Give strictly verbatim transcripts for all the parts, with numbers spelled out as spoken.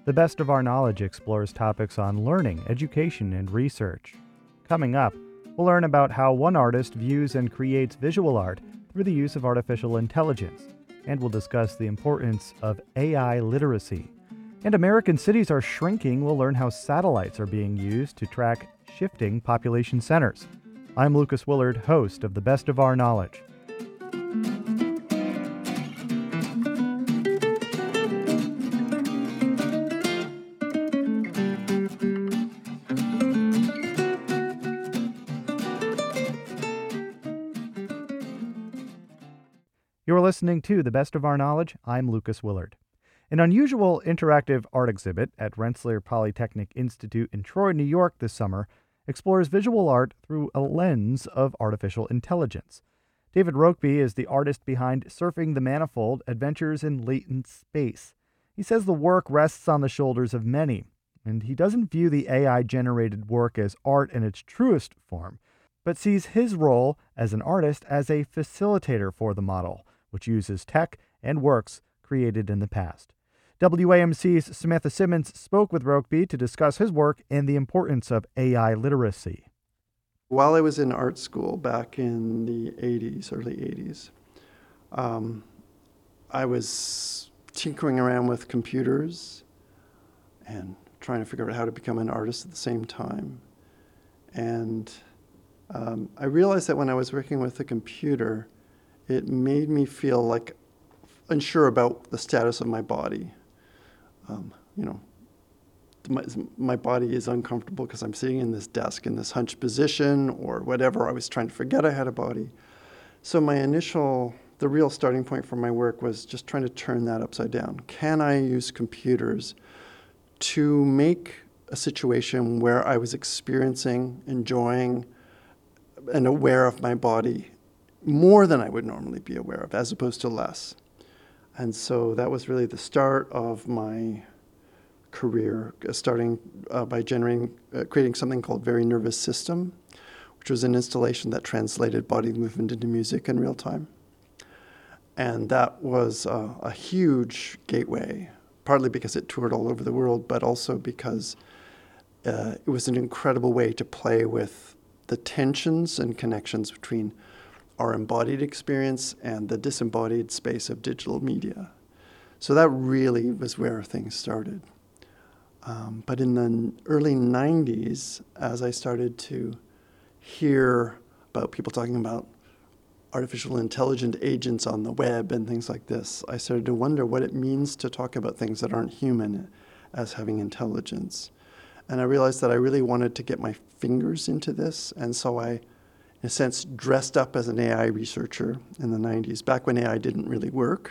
The Best of Our Knowledge explores topics on learning, education, and research. Coming up, we'll learn about how one artist views and creates visual art through the use of artificial intelligence, and we'll discuss the importance of A I literacy. And American cities are shrinking. We'll learn how satellites are being used to track shifting population centers. I'm Lucas Willard, host of The Best of Our Knowledge. You're listening to The Best of Our Knowledge. I'm Lucas Willard. An unusual interactive art exhibit at Rensselaer Polytechnic Institute in Troy, New York this summer explores visual art through a lens of artificial intelligence. David Rokeby is the artist behind Surfing the Manifold: Adventures in Latent Space. He says the work rests on the shoulders of many, and he doesn't view the A I-generated work as art in its truest form, but sees his role as an artist as a facilitator for the model, which uses tech and works created in the past. W A M C's Samantha Simmons spoke with Rokeby to discuss his work and the importance of A I literacy. While I was in art school back in the eighties, early eighties, um, I was tinkering around with computers and trying to figure out how to become an artist at the same time. And um, I realized that when I was working with a computer, it made me feel like unsure about the status of my body. Um, you know, my, my body is uncomfortable because I'm sitting in this desk in this hunched position or whatever. I was trying to forget I had a body. So my initial, the real starting point for my work was just trying to turn that upside down. Can I use computers to make a situation where I was experiencing, enjoying, and aware of my body more than I would normally be aware of, as opposed to less? And so that was really the start of my career, uh, starting uh, by generating, uh, creating something called Very Nervous System, which was an installation that translated body movement into music in real time. And that was uh, a huge gateway, partly because it toured all over the world, but also because uh, it was an incredible way to play with the tensions and connections between our embodied experience and the disembodied space of digital media. So that really was where things started. Um, but in the early nineties, as I started to hear about people talking about artificial intelligent agents on the web and things like this, I started to wonder what it means to talk about things that aren't human as having intelligence. And I realized that I really wanted to get my fingers into this, and so I in a sense, dressed up as an A I researcher in the nineties, back when A I didn't really work,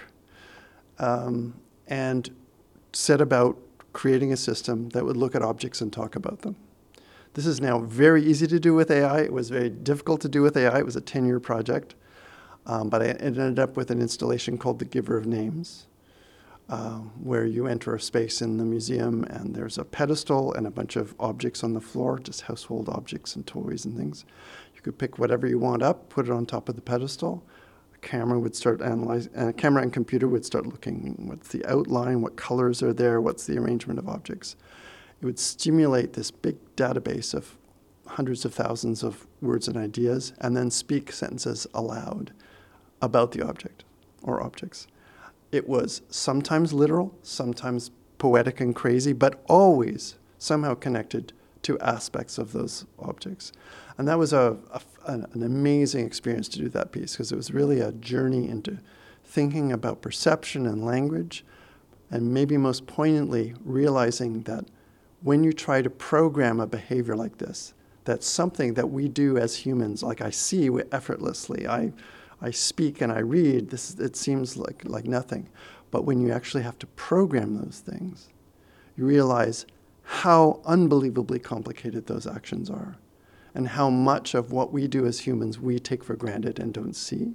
um, and set about creating a system that would look at objects and talk about them. This is now very easy to do with A I. It was very difficult to do with A I. It was a ten-year project, um, but I ended up with an installation called The Giver of Names, uh, where you enter a space in the museum and there's a pedestal and a bunch of objects on the floor, just household objects and toys and things. You could pick whatever you want up, put it on top of the pedestal. A camera would start analyzing, and a camera and computer would start looking, what's the outline, what colors are there, what's the arrangement of objects. It would stimulate this big database of hundreds of thousands of words and ideas, and then speak sentences aloud about the object or objects. It was sometimes literal, sometimes poetic and crazy, but always somehow connected to aspects of those objects. And that was a, a, an amazing experience to do that piece, because it was really a journey into thinking about perception and language, and maybe most poignantly realizing that when you try to program a behavior like this, that's something that we do as humans, like I see effortlessly, I, I speak and I read, this, it seems like, like nothing. But when you actually have to program those things, you realize how unbelievably complicated those actions are, and how much of what we do as humans we take for granted and don't see.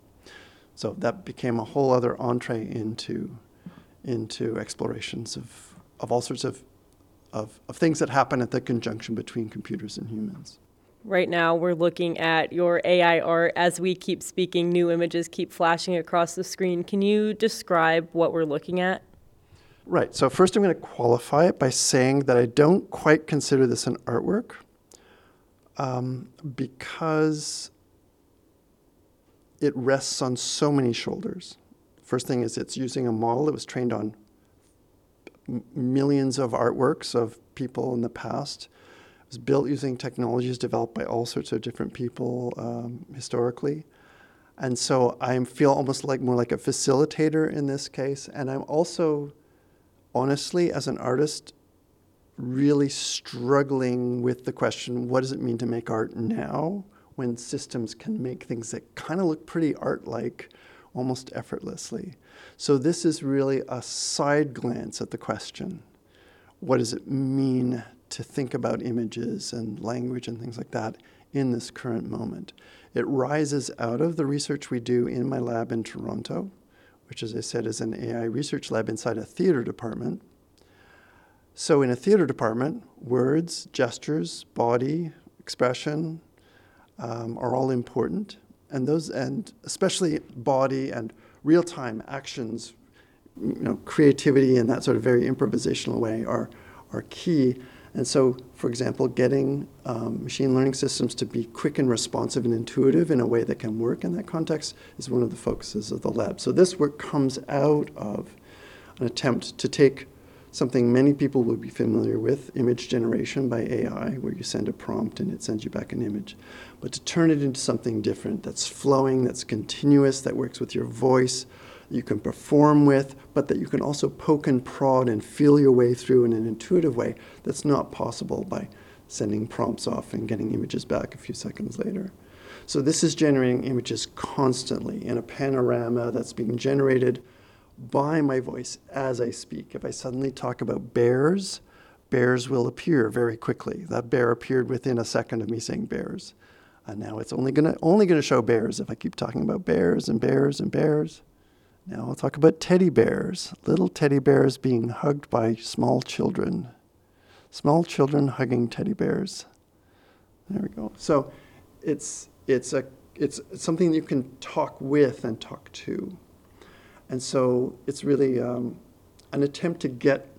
So that became a whole other entree into, into explorations of, of all sorts of, of, of things that happen at the conjunction between computers and humans. Right now, we're looking at your A I art. As we keep speaking, new images keep flashing across the screen. Can you describe what we're looking at? Right. So first I'm going to qualify it by saying that I don't quite consider this an artwork um, because it rests on so many shoulders. First thing is it's using a model that was trained on m- millions of artworks of people in the past. It was built using technologies developed by all sorts of different people um, historically. And so I feel almost like more like a facilitator in this case. And I'm also, honestly, as an artist, really struggling with the question, what does it mean to make art now when systems can make things that kind of look pretty art-like almost effortlessly? So this is really a side glance at the question. What does it mean to think about images and language and things like that in this current moment? It rises out of the research we do in my lab in Toronto, which, as I said, is an A I research lab inside a theater department. So in a theater department, words, gestures, body, expression um, are all important. And those, and especially body and real-time actions, you know, creativity in that sort of very improvisational way are, are key. And so, for example, getting um, machine learning systems to be quick and responsive and intuitive in a way that can work in that context is one of the focuses of the lab. So this work comes out of an attempt to take something many people will be familiar with, image generation by A I, where you send a prompt and it sends you back an image, but to turn it into something different that's flowing, that's continuous, that works with your voice, you can perform with, but that you can also poke and prod and feel your way through in an intuitive way that's not possible by sending prompts off and getting images back a few seconds later. So this is generating images constantly in a panorama that's being generated by my voice as I speak. If I suddenly talk about bears, bears will appear very quickly. That bear appeared within a second of me saying bears. And now it's only gonna only gonna show bears if I keep talking about bears and bears and bears. Now I'll talk about teddy bears, little teddy bears being hugged by small children. Small children hugging teddy bears. There we go. So it's it's a it's something you can talk with and talk to. And so it's really um, an attempt to get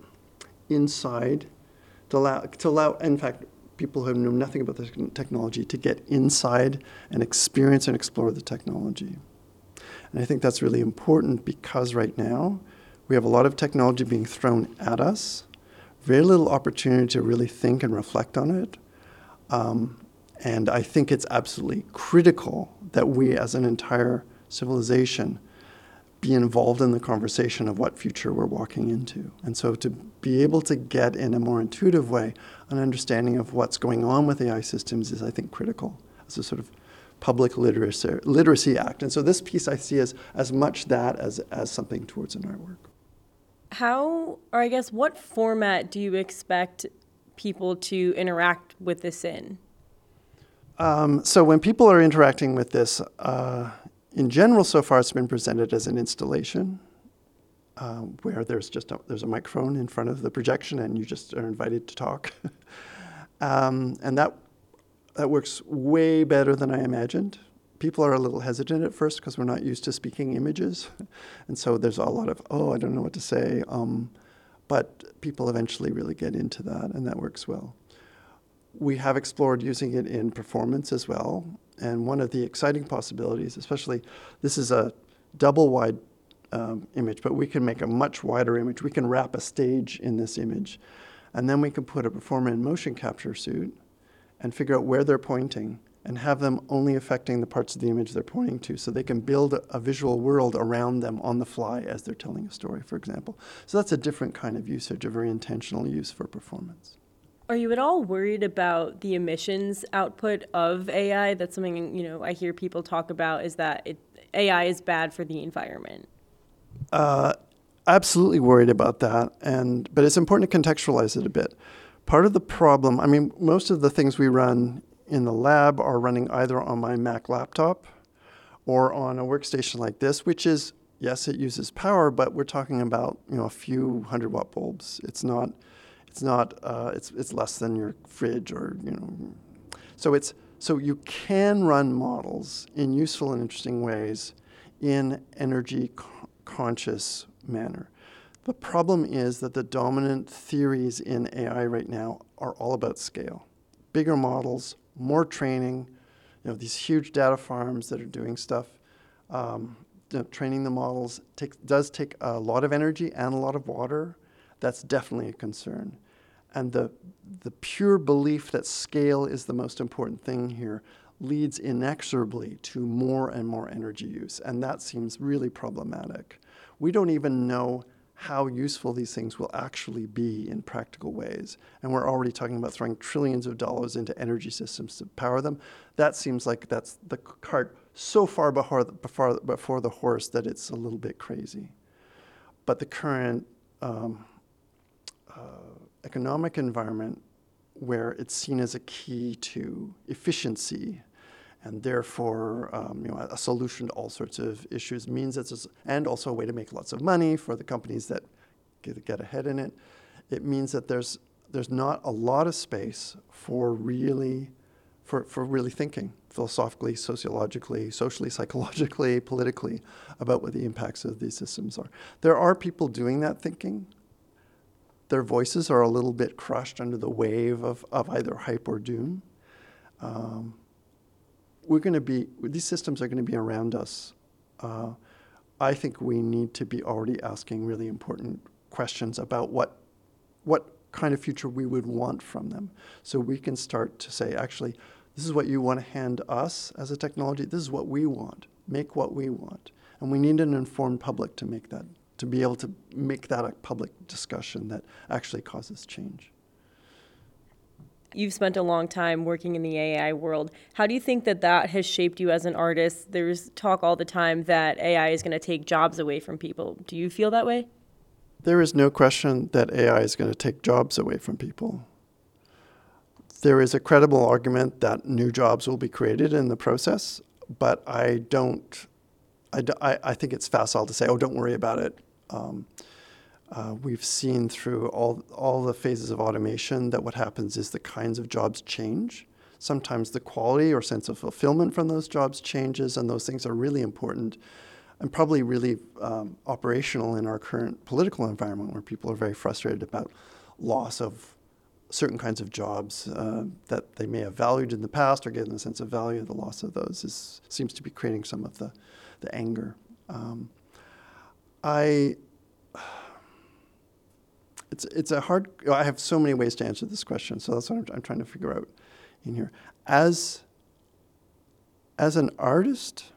inside, to allow, to allow, in fact, people who know nothing about this technology to get inside and experience and explore the technology. And I think that's really important because right now we have a lot of technology being thrown at us, very little opportunity to really think and reflect on it. Um, and I think it's absolutely critical that we as an entire civilization be involved in the conversation of what future we're walking into. And so to be able to get in a more intuitive way an understanding of what's going on with A I systems is, I think, critical as a sort of public literacy, literacy act. And so this piece I see as, as much that as, as something towards an artwork. How, or I guess, what format do you expect people to interact with this in? Um, so when people are interacting with this, uh, in general, so far, it's been presented as an installation uh, where there's just a, there's a microphone in front of the projection and you just are invited to talk. um, and that that works way better than I imagined. People are a little hesitant at first because we're not used to speaking images. And so there's a lot of, oh, I don't know what to say. Um, but people eventually really get into that, and that works well. We have explored using it in performance as well. And one of the exciting possibilities, especially, this is a double wide um, image, but we can make a much wider image. We can wrap a stage in this image. And then we can put a performer in motion capture suit and figure out where they're pointing and have them only affecting the parts of the image they're pointing to, so they can build a, a visual world around them on the fly as they're telling a story, for example. So that's a different kind of usage, a very intentional use for performance. Are you at all worried about the emissions output of A I? That's something, you know, I hear people talk about, is that it, A I is bad for the environment. Uh, absolutely worried about that, and but it's important to contextualize it a bit. Part of the problem, I mean, most of the things we run in the lab are running either on my Mac laptop or on a workstation like this, which is, yes, it uses power, but we're talking about, you know, a few hundred watt bulbs. It's not, it's not, uh, it's it's less than your fridge or, you know. So it's so you can run models in useful and interesting ways in energy co- conscious manner. The problem is that the dominant theories in A I right now are all about scale. Bigger models, more training, you know, these huge data farms that are doing stuff. Um, you know, training the models takes, does take a lot of energy and a lot of water. That's definitely a concern. And the, the pure belief that scale is the most important thing here leads inexorably to more and more energy use. And that seems really problematic. We don't even know how useful these things will actually be in practical ways. And we're already talking about throwing trillions of dollars into energy systems to power them. That seems like that's the cart so far before the, before, before the horse that it's a little bit crazy. But the current um, uh, economic environment where it's seen as a key to efficiency and therefore um, you know, a solution to all sorts of issues means it's, a, and also a way to make lots of money for the companies that get, get ahead in it. It means that there's, there's not a lot of space for really, for, for really thinking philosophically, sociologically, socially, psychologically, politically about what the impacts of these systems are. There are people doing that thinking. Their voices are a little bit crushed under the wave of, of either hype or doom. Um, we're going to be, these systems are going to be around us. Uh, I think we need to be already asking really important questions about what, what kind of future we would want from them. So we can start to say, actually, this is what you want to hand us as a technology. This is what we want. Make what we want. And we need an informed public to make that, to be able to make that a public discussion that actually causes change. You've spent a long time working in the A I world. How do you think that that has shaped you as an artist? There's talk all the time that A I is going to take jobs away from people. Do you feel that way? There is no question that A I is going to take jobs away from people. There is a credible argument that new jobs will be created in the process, but I don't, I, I, I think it's facile to say, oh, don't worry about it. Um, Uh, we've seen through all, all the phases of automation that what happens is the kinds of jobs change. Sometimes the quality or sense of fulfillment from those jobs changes, and those things are really important and probably really um, operational in our current political environment where people are very frustrated about loss of certain kinds of jobs uh, that they may have valued in the past or given a sense of value. The loss of those is, seems to be creating some of the, the anger. Um, I... It's it's a hard, I have so many ways to answer this question, so that's what I'm, I'm trying to figure out in here. As, as an artist,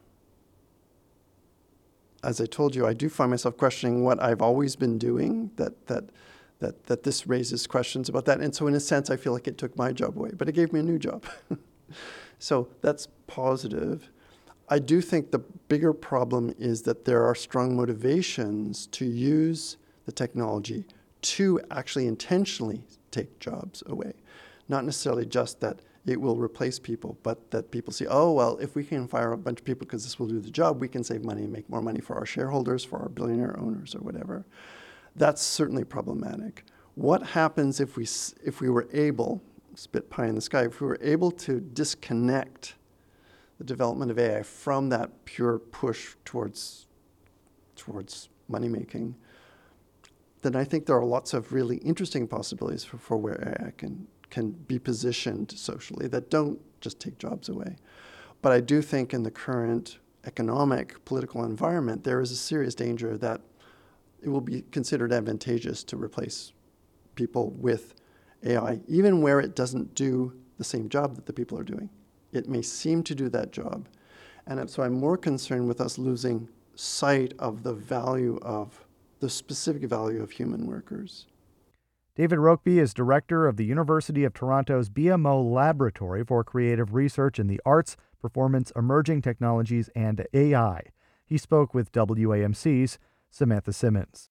as I told you, I do find myself questioning what I've always been doing, that, that, that, that this raises questions about that. And so in a sense, I feel like it took my job away, but it gave me a new job. So that's positive. I do think the bigger problem is that there are strong motivations to use the technology to actually intentionally take jobs away. Not necessarily just that it will replace people, but that people see, oh, well, if we can fire a bunch of people because this will do the job, we can save money and make more money for our shareholders, for our billionaire owners or whatever. That's certainly problematic. What happens if we, if we were able, spit pie in the sky, if we were able to disconnect the development of A I from that pure push towards, towards money making, then I think there are lots of really interesting possibilities for, for where A I can, can be positioned socially that don't just take jobs away. But I do think in the current economic, political environment, there is a serious danger that it will be considered advantageous to replace people with A I, even where it doesn't do the same job that the people are doing. It may seem to do that job. And so I'm more concerned with us losing sight of the value of the specific value of human workers. David Rokeby is director of the University of Toronto's B M O Laboratory for Creative Research in the Arts, Performance, Emerging Technologies, and A I. He spoke with W A M C's Samantha Simmons.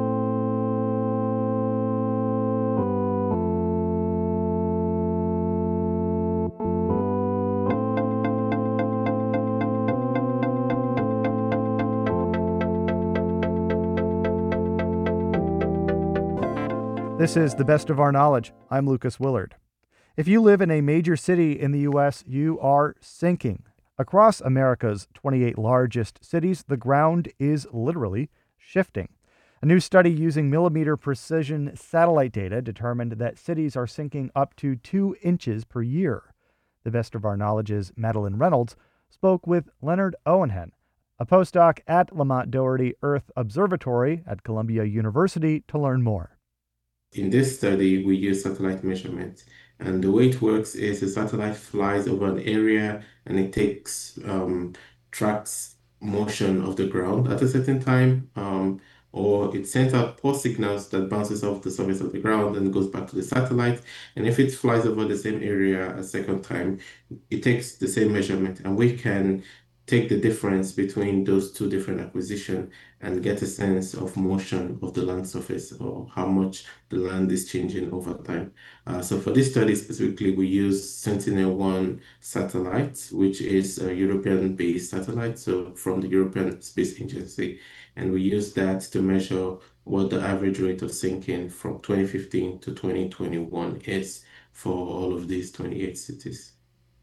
This is The Best of Our Knowledge. I'm Lucas Willard. If you live in a major city in the U S, you are sinking. Across America's twenty-eight largest cities, the ground is literally shifting. A new study using millimeter precision satellite data determined that cities are sinking up to two inches per year. The Best of Our Knowledge's Madeline Reynolds spoke with Leonard Owenhen, a postdoc at Lamont Doherty Earth Observatory at Columbia University, to learn more. In this study, we use satellite measurement. And the way it works is a satellite flies over an area and it takes, um, tracks motion of the ground at a certain time, um, or it sends out pulse signals that bounces off the surface of the ground and goes back to the satellite. And if it flies over the same area a second time, it takes the same measurement, and we can take the difference between those two different acquisitions and get a sense of motion of the land surface or how much the land is changing over time. Uh, so for this study specifically, we use Sentinel one satellite, which is a European-based satellite, so from the European Space Agency. And we use that to measure what the average rate of sinking from twenty fifteen to twenty twenty-one is for all of these twenty-eight cities.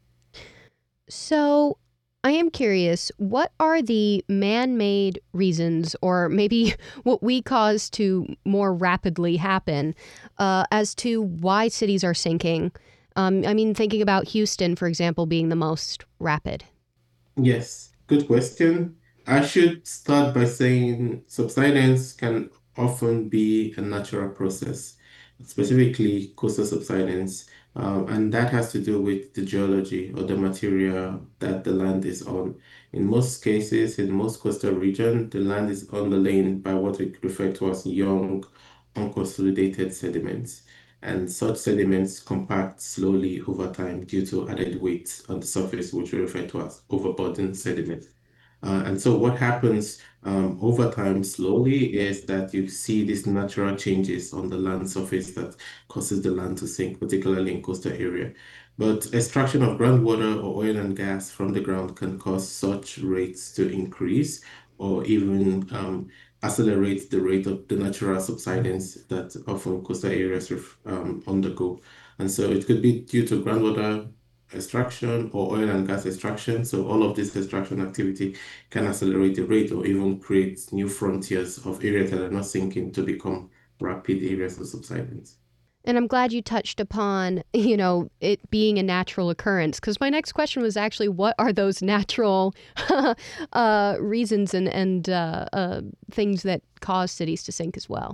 So I am curious, what are the man-made reasons, or maybe what we cause to more rapidly happen, uh, as to why cities are sinking? Um, I mean, thinking about Houston, for example, being the most rapid. Yes, good question. I should start by saying subsidence can often be a natural process, specifically coastal subsidence, um, and that has to do with the geology or the material that the land is on. In most cases, in most coastal regions, the land is underlain by what we refer to as young, unconsolidated sediments. And such sediments compact slowly over time due to added weight on the surface, which we refer to as overburden sediment. Uh, and so what happens um, over time slowly is that you see these natural changes on the land surface that causes the land to sink, particularly in coastal area. But extraction of groundwater or oil and gas from the ground can cause such rates to increase or even um, accelerate the rate of the natural subsidence that often coastal areas um, undergo. And so it could be due to groundwater extraction or oil and gas extraction. So all of this extraction activity can accelerate the rate or even create new frontiers of areas that are not sinking to become rapid areas of subsidence. And I'm glad you touched upon, you know, it being a natural occurrence, because my next question was actually, what are those natural uh, reasons and, and uh, uh, things that cause cities to sink as well?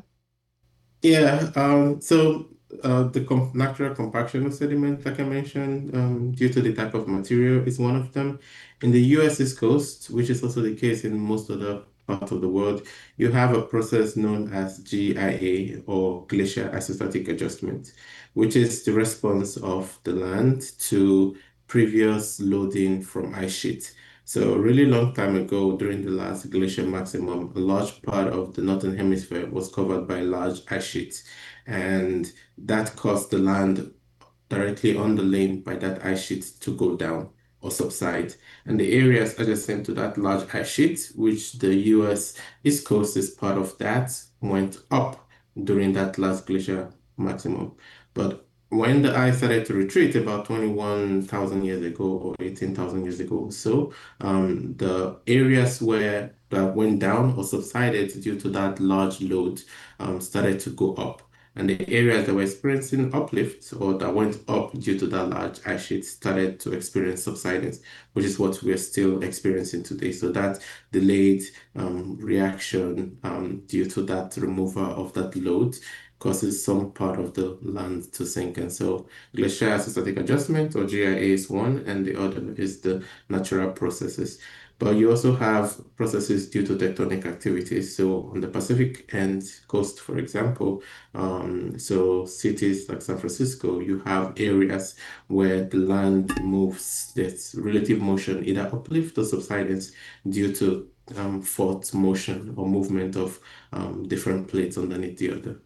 Yeah, um, so uh, the com natural compaction of sediment, like I mentioned, um, due to the type of material is one of them. In the U S East Coast, which is also the case in most other parts of the world, you have a process known as G I A, or glacial isostatic adjustment, which is the response of the land to previous loading from ice sheet. So a really long time ago, during the last glacial maximum, a large part of the northern hemisphere was covered by large ice sheets, and that caused the land directly on the lane by that ice sheet to go down or subside. And the areas adjacent to that large ice sheet, which the U S East Coast is part of that, went up during that last glacial maximum. But when the ice started to retreat about twenty-one thousand years ago or eighteen thousand years ago or so, um, the areas where that went down or subsided due to that large load um, started to go up. And the areas that were experiencing uplift or that went up due to that large ice sheet started to experience subsidence, which is what we're still experiencing today. So that delayed um, reaction um, due to that removal of that load causes some part of the land to sink. And so glacial isostatic adjustment, or G I A, is one, and the other is the natural processes. But you also have processes due to tectonic activities. So on the Pacific end coast, for example, um, so cities like San Francisco, you have areas where the land moves, there's relative motion, either uplift or subsidence due to um, fault motion or movement of um, different plates underneath the other.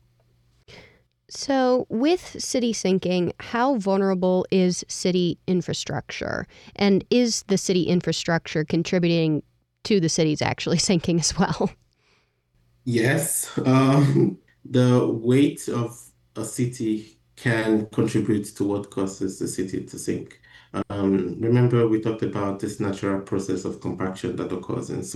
So with city sinking, how vulnerable is city infrastructure? And is the city infrastructure contributing to the cities actually sinking as well? Yes, um, the weight of a city can contribute to what causes the city to sink. Um, remember, we talked about this natural process of compaction that occurs in, so,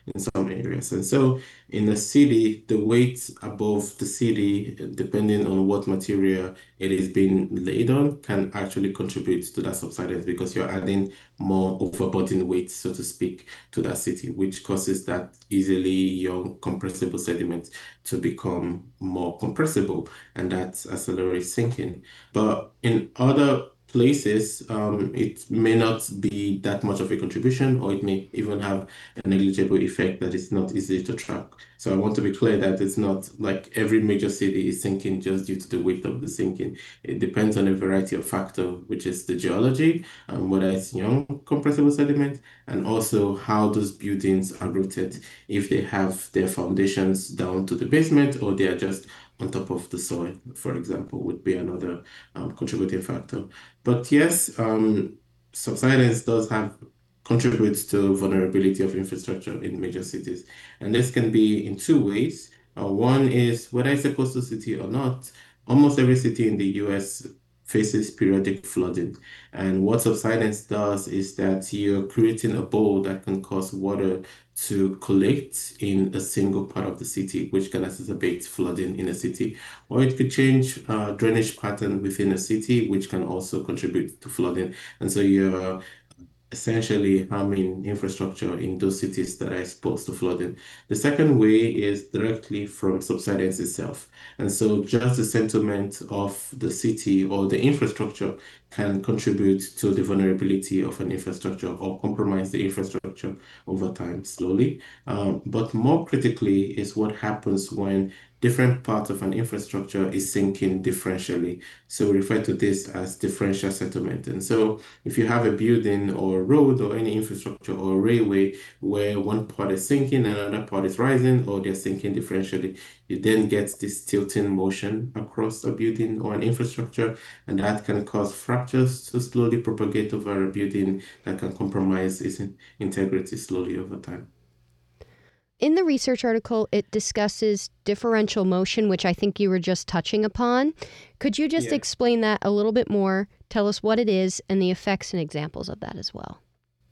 in some areas. And so in the city, the weight above the city, depending on what material it is being laid on, can actually contribute to that subsidence because you're adding more overburden weight, so to speak, to that city, which causes that easily young compressible sediment to become more compressible, and that accelerates sinking. But in other places, um, it may not be that much of a contribution, or it may even have a negligible effect that is not easy to track. So I want to be clear that it's not like every major city is sinking just due to the weight of the sinking. It depends on a variety of factors, which is the geology, um, whether it's young compressible sediment, and also how those buildings are rooted, if they have their foundations down to the basement or they are just on top of the soil, for example, would be another um, contributing factor. But yes, um, subsidence does have contributes to vulnerability of infrastructure in major cities. And this can be in two ways. Uh, one is whether it's a coastal city or not, almost every city in the U S faces periodic flooding. And what subsidence does is that you're creating a bowl that can cause water to collect in a single part of the city, which can exacerbate flooding in a city. Or it could change uh, drainage pattern within a city, which can also contribute to flooding. And so you're essentially harming infrastructure in those cities that are exposed to flooding. The second way is directly from subsidence itself. And so just the sentiment of the city or the infrastructure can contribute to the vulnerability of an infrastructure or compromise the infrastructure over time slowly. Um, but more critically is what happens when different parts of an infrastructure is sinking differentially. So we refer to this as differential settlement. And so if you have a building or road or any infrastructure or railway where one part is sinking and another part is rising, or they're sinking differentially, you then get this tilting motion across a building or an infrastructure, and that can cause fractures to slowly propagate over a building that can compromise its integrity slowly over time. In the research article, it discusses differential motion, which I think you were just touching upon. Could you just Yeah. explain that a little bit more? Tell us what it is and the effects and examples of that as well.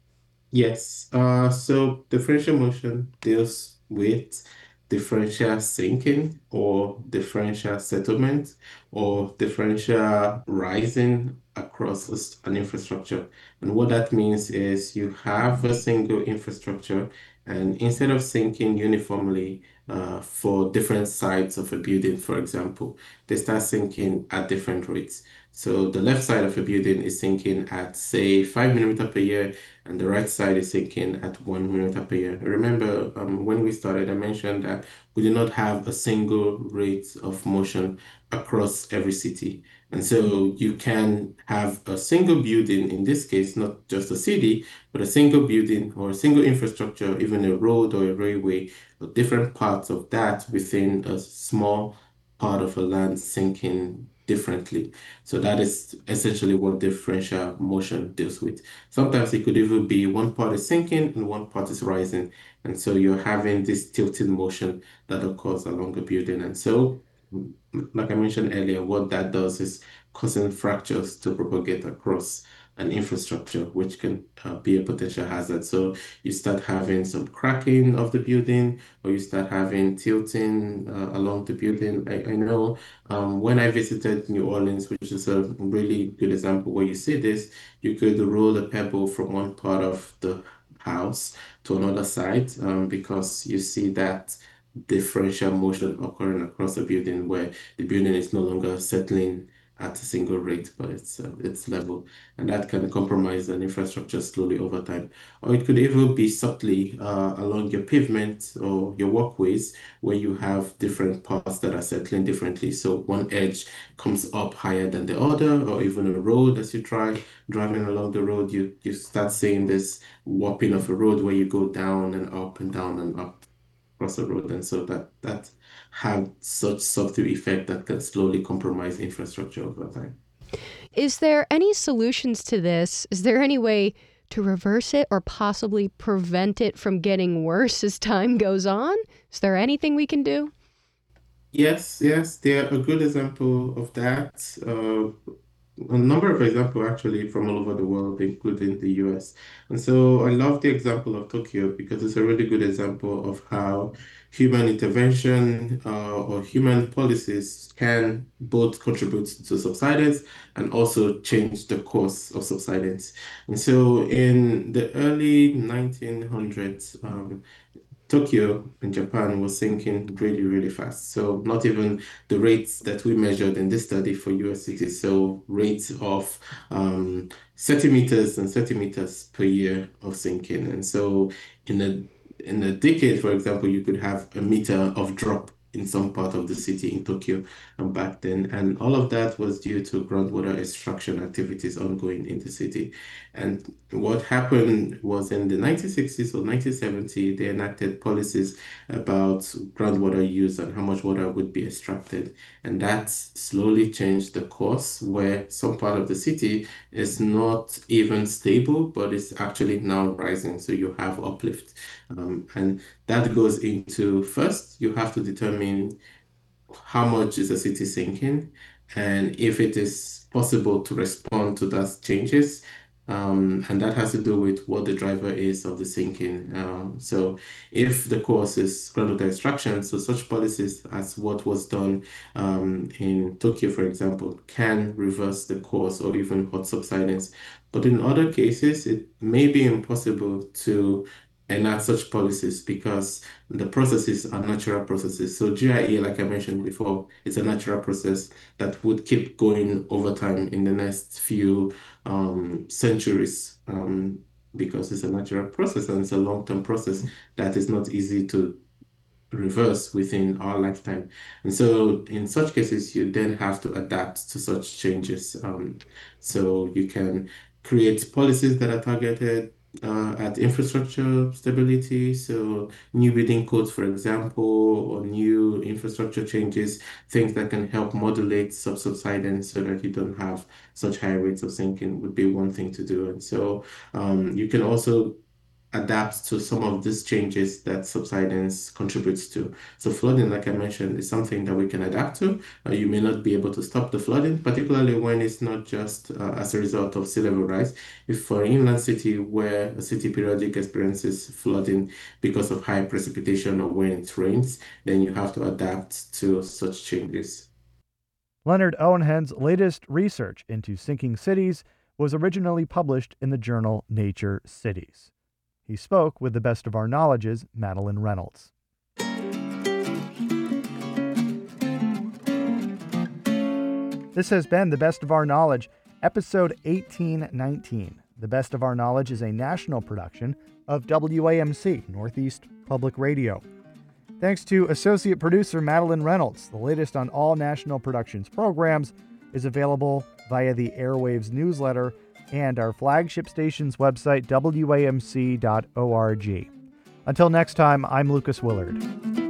Yes. Uh, so differential motion deals with differential sinking or differential settlement or differential rising across a s- an infrastructure. And what that means is you have a single infrastructure, and instead of sinking uniformly uh, for different sides of a building, for example, they start sinking at different rates. So the left side of a building is sinking at, say, five millimeter per year, and the right side is sinking at one millimeter per year. Remember, um, when we started, I mentioned that we do not have a single rate of motion across every city. And so you can have a single building, in this case, not just a city, but a single building or a single infrastructure, even a road or a railway, or different parts of that within a small part of a land sinking differently. So that is essentially what differential motion deals with. Sometimes it could even be one part is sinking and one part is rising. And so you're having this tilting motion that occurs along a building. And so, mm, like I mentioned earlier, what that does is causing fractures to propagate across an infrastructure, which can uh, be a potential hazard. So you start having some cracking of the building, or you start having tilting uh, along the building. I, I know um, when I visited New Orleans, which is a really good example where you see this, you could roll a pebble from one part of the house to another side um, because you see that differential motion occurring across the building where the building is no longer settling at a single rate, but it's uh, it's level, and that can compromise an infrastructure slowly over time. Or it could even be subtly uh, along your pavement or your walkways where you have different parts that are settling differently. So one edge comes up higher than the other, or even a road as you try driving along the road, you you start seeing this warping of a road where you go down and up and down and up across the road. And so that that have such subtle effect that can slowly compromise infrastructure over time. Is there any solutions to this? Is there any way to reverse it or possibly prevent it from getting worse as time goes on? Is there anything we can do? Yes, yes, they're a good example of that. Uh, a number of examples actually from all over the world, including the U S. And so I love the example of Tokyo because it's a really good example of how human intervention uh, or human policies can both contribute to subsidence and also change the course of subsidence. And so in the early nineteen hundreds, um, Tokyo in Japan was sinking really, really fast. So not even the rates that we measured in this study for U S cities. So rates of um, centimeters and centimeters per year of sinking. And so in a in a decade, for example, you could have a meter of drop in some part of the city in Tokyo um, back then. And all of that was due to groundwater extraction activities ongoing in the city. And what happened was in the nineteen sixties or nineteen seventy, they enacted policies about groundwater use and how much water would be extracted. And that slowly changed the course where some part of the city is not even stable, but it's actually now rising. So you have uplift. Um, and that goes into first, you have to determine how much is the city sinking and if it is possible to respond to those changes. Um, and that has to do with what the driver is of the sinking. Um, so if the cause is groundwater extraction, so such policies as what was done um, in Tokyo, for example, can reverse the cause or even hot subsidence. But in other cases, it may be impossible to enact such policies because the processes are natural processes. So G I A, like I mentioned before, is a natural process that would keep going over time in the next few um, centuries um, because it's a natural process and it's a long-term process that is not easy to reverse within our lifetime. And so in such cases, you then have to adapt to such changes. Um, so you can create policies that are targeted uh, at infrastructure stability. So new building codes, for example, or new infrastructure changes, things that can help modulate subsidence so that you don't have such high rates of sinking would be one thing to do. And so um, you can also adapt to some of these changes that subsidence contributes to. So flooding, like I mentioned, is something that we can adapt to. Uh, you may not be able to stop the flooding, particularly when it's not just uh, as a result of sea level rise. If for an inland city where a city periodically experiences flooding because of high precipitation or when it rains, then you have to adapt to such changes. Leonard Owenhen's latest research into sinking cities was originally published in the journal Nature Cities. He spoke with the Best of Our Knowledge's Madeline Reynolds. This has been the Best of Our Knowledge, episode eighteen nineteen. The Best of Our Knowledge is a national production of W A M C, Northeast Public Radio. Thanks to associate producer Madeline Reynolds. The latest on all National Productions programs is available via the Airwaves newsletter and our flagship station's website, W A M C dot org. Until next time, I'm Lucas Willard.